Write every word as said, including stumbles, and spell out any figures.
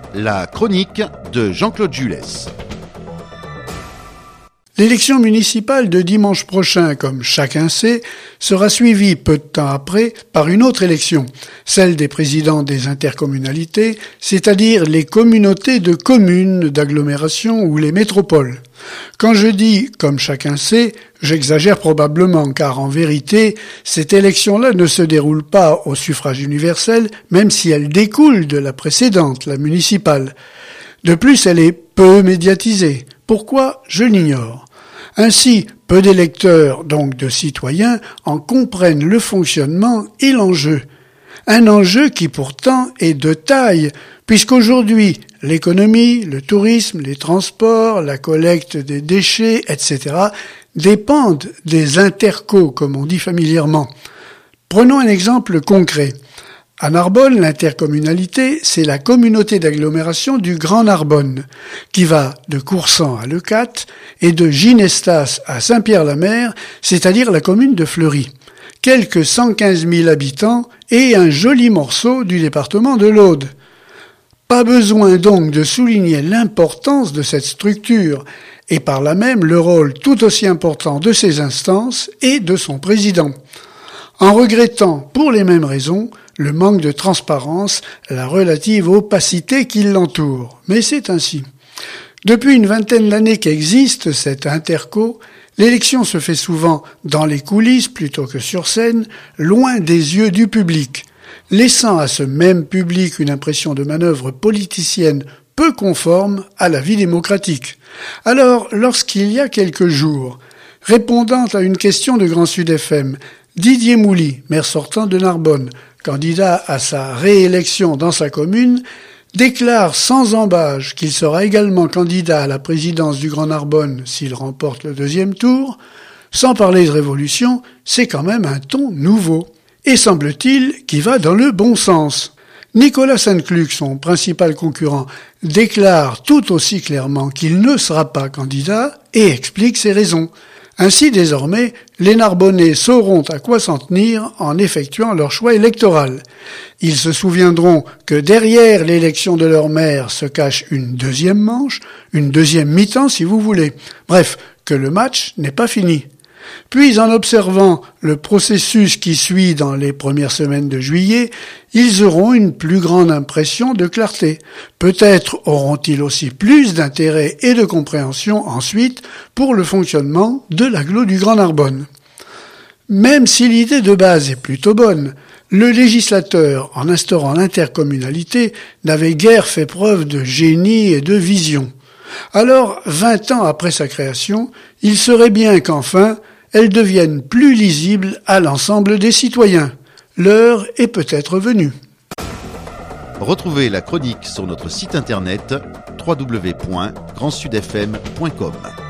La chronique de Jean-Claude Julès. L'élection municipale de dimanche prochain, comme chacun sait, sera suivie peu de temps après par une autre élection, celle des présidents des intercommunalités, c'est-à-dire les communautés de communes, d'agglomération ou les métropoles. Quand je dis « comme chacun sait », j'exagère probablement, car en vérité, cette élection-là ne se déroule pas au suffrage universel, même si elle découle de la précédente, la municipale. De plus, elle est peu médiatisée. Pourquoi ? Je l'ignore. Ainsi, peu d'électeurs, donc de citoyens, en comprennent le fonctionnement et l'enjeu. Un enjeu qui pourtant est de taille, puisqu'aujourd'hui, l'économie, le tourisme, les transports, la collecte des déchets, et cetera dépendent des intercos, comme on dit familièrement. Prenons un exemple concret. À Narbonne, l'intercommunalité, c'est la communauté d'agglomération du Grand Narbonne, qui va de Coursan à Leucate et de Ginestas à Saint-Pierre-la-Mer, c'est-à-dire la commune de Fleury. Quelques cent quinze mille habitants et un joli morceau du département de l'Aude. Pas besoin donc de souligner l'importance de cette structure et par là même le rôle tout aussi important de ses instances et de son président. En regrettant, pour les mêmes raisons, le manque de transparence, la relative opacité qui l'entoure. Mais c'est ainsi. Depuis une vingtaine d'années qu'existe cette interco, l'élection se fait souvent dans les coulisses plutôt que sur scène, loin des yeux du public, laissant à ce même public une impression de manœuvre politicienne peu conforme à la vie démocratique. Alors, lorsqu'il y a quelques jours, répondant à une question de Grand Sud F M, Didier Mouly, maire sortant de Narbonne, candidat à sa réélection dans sa commune, déclare sans embâche qu'il sera également candidat à la présidence du Grand Narbonne s'il remporte le deuxième tour. Sans parler de révolution, c'est quand même un ton nouveau. Et semble-t-il qui va dans le bon sens. Nicolas Sainte-Cluc, son principal concurrent, déclare tout aussi clairement qu'il ne sera pas candidat et explique ses raisons. Ainsi, désormais, les Narbonnais sauront à quoi s'en tenir en effectuant leur choix électoral. Ils se souviendront que derrière l'élection de leur maire se cache une deuxième manche, une deuxième mi-temps si vous voulez. Bref, que le match n'est pas fini. Puis, en observant le processus qui suit dans les premières semaines de juillet, ils auront une plus grande impression de clarté. Peut-être auront-ils aussi plus d'intérêt et de compréhension ensuite pour le fonctionnement de l'agglo du Grand Narbonne. Même si l'idée de base est plutôt bonne, le législateur, en instaurant l'intercommunalité, n'avait guère fait preuve de génie et de vision. Alors, vingt ans après sa création, il serait bien qu'enfin, elle devienne plus lisible à l'ensemble des citoyens. L'heure est peut-être venue. Retrouvez la chronique sur notre site internet w w w point grand sud f m point com.